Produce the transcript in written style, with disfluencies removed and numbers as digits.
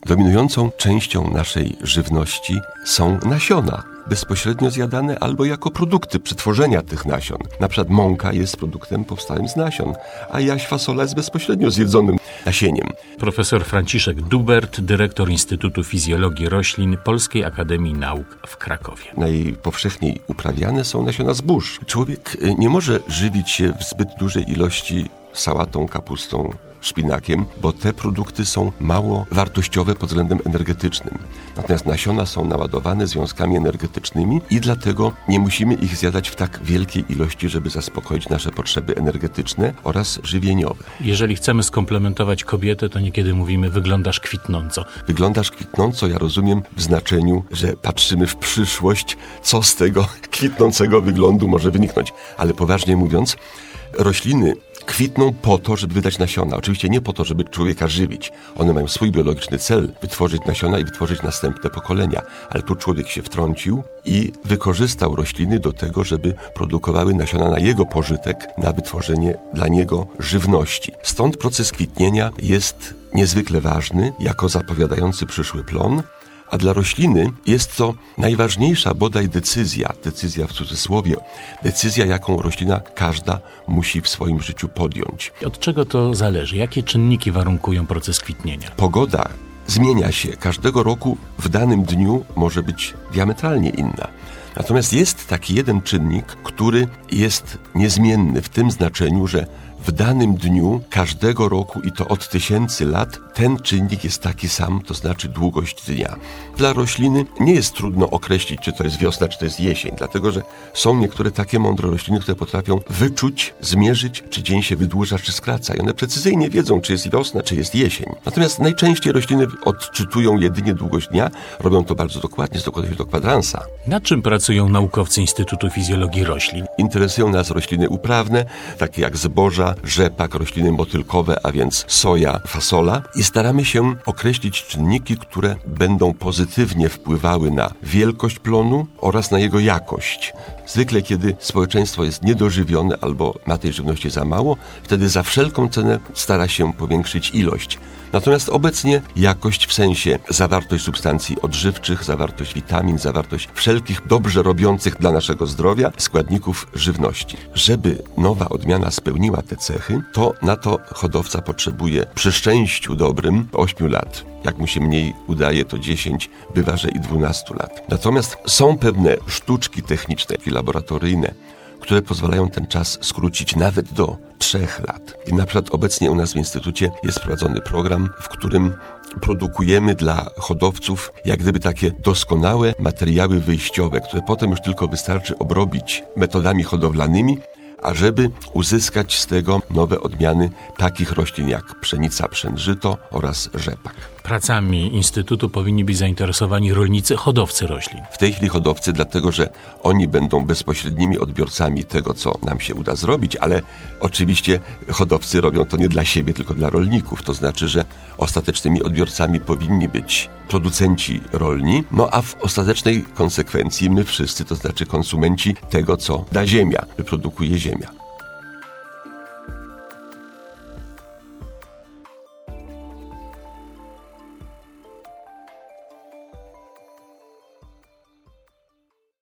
Dominującą częścią naszej żywności są nasiona, bezpośrednio zjadane albo jako produkty przetworzenia tych nasion. Na przykład mąka jest produktem powstałym z nasion, a jaś fasola jest bezpośrednio zjedzonym nasieniem. Profesor Franciszek Dubert, dyrektor Instytutu Fizjologii Roślin Polskiej Akademii Nauk w Krakowie. Najpowszechniej uprawiane są nasiona zbóż. Człowiek nie może żywić się w zbyt dużej ilości sałatą, kapustą, szpinakiem, bo te produkty są mało wartościowe pod względem energetycznym. Natomiast nasiona są naładowane związkami energetycznymi i dlatego nie musimy ich zjadać w tak wielkiej ilości, żeby zaspokoić nasze potrzeby energetyczne oraz żywieniowe. Jeżeli chcemy skomplementować kobietę, to niekiedy mówimy: wyglądasz kwitnąco. Wyglądasz kwitnąco, ja rozumiem w znaczeniu, że patrzymy w przyszłość, co z tego kwitnącego wyglądu może wyniknąć. Ale poważnie mówiąc, rośliny kwitną po to, żeby wydać nasiona. Oczywiście nie po to, żeby człowieka żywić. One mają swój biologiczny cel, wytworzyć nasiona i wytworzyć następne pokolenia. Ale tu człowiek się wtrącił i wykorzystał rośliny do tego, żeby produkowały nasiona na jego pożytek, na wytworzenie dla niego żywności. Stąd proces kwitnienia jest niezwykle ważny, jako zapowiadający przyszły plon, a dla rośliny jest to najważniejsza bodaj decyzja w cudzysłowie, decyzja, jaką roślina każda musi w swoim życiu podjąć. Od czego to zależy? Jakie czynniki warunkują proces kwitnienia? Pogoda zmienia się. Każdego roku w danym dniu może być diametralnie inna. Natomiast jest taki jeden czynnik, który jest niezmienny w tym znaczeniu, że w danym dniu każdego roku i to od tysięcy lat ten czynnik jest taki sam, to znaczy długość dnia. Dla rośliny nie jest trudno określić, czy to jest wiosna, czy to jest jesień, dlatego że są niektóre takie mądre rośliny, które potrafią wyczuć, zmierzyć, czy dzień się wydłuża, czy skraca. I one precyzyjnie wiedzą, czy jest wiosna, czy jest jesień. Natomiast najczęściej rośliny odczytują jedynie długość dnia, robią to bardzo dokładnie, dokładają się do kwadransa. Nad czym pracują naukowcy Instytutu Fizjologii Roślin? Interesują nas rośliny uprawne, takie jak zboża, rzepak, rośliny motylkowe, a więc soja, fasola, i staramy się określić czynniki, które będą pozytywnie wpływały na wielkość plonu oraz na jego jakość. Zwykle, kiedy społeczeństwo jest niedożywione albo ma tej żywności za mało, wtedy za wszelką cenę stara się powiększyć ilość. Natomiast obecnie jakość w sensie zawartość substancji odżywczych, zawartość witamin, zawartość wszelkich dobrze robiących dla naszego zdrowia składników żywności. Żeby nowa odmiana spełniła te cechy, to na to hodowca potrzebuje przy szczęściu dobrym 8 lat. Jak mu się mniej udaje, to 10, bywa, że i 12 lat. Natomiast są pewne sztuczki techniczne i laboratoryjne, które pozwalają ten czas skrócić nawet do 3 lat. I na przykład obecnie u nas w Instytucie jest prowadzony program, w którym produkujemy dla hodowców jak gdyby takie doskonałe materiały wyjściowe, które potem już tylko wystarczy obrobić metodami hodowlanymi, ażeby uzyskać z tego nowe odmiany takich roślin jak pszenica, pszenżyto oraz rzepak. Pracami Instytutu powinni być zainteresowani rolnicy, hodowcy roślin. W tej chwili hodowcy, dlatego że oni będą bezpośrednimi odbiorcami tego, co nam się uda zrobić, ale oczywiście hodowcy robią to nie dla siebie, tylko dla rolników. To znaczy, że ostatecznymi odbiorcami powinni być producenci rolni, no a w ostatecznej konsekwencji my wszyscy, to znaczy konsumenci tego, co da ziemia, wyprodukuje ziemia.